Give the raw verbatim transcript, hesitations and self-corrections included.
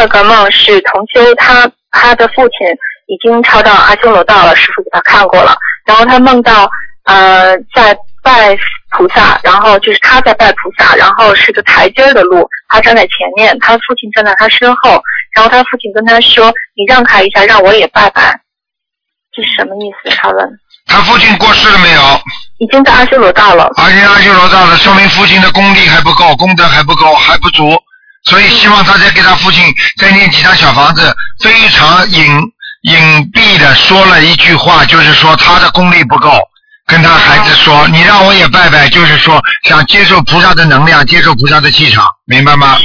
二个梦是同修他他的父亲已经超到阿修罗道了，师父给他看过了，然后他梦到呃在拜菩萨，然后就是他在拜菩萨，然后是个台阶的路，他站在前面，他父亲站在他身后，然后他父亲跟他说你让开一下让我也拜拜，这是什么意思？他问。 他父亲过世了没有？ 已经在阿修罗道了。 而且阿修罗道了，说明父亲的功力还不够，功德还不够，还不足，所以希望他再给他父亲再念几张小房子，非常隐隐蔽的说了一句话，就是说他的功力不够，跟他孩子说你让我也拜拜，就是说想接受菩萨的能量，接受菩萨的气场，明白吗？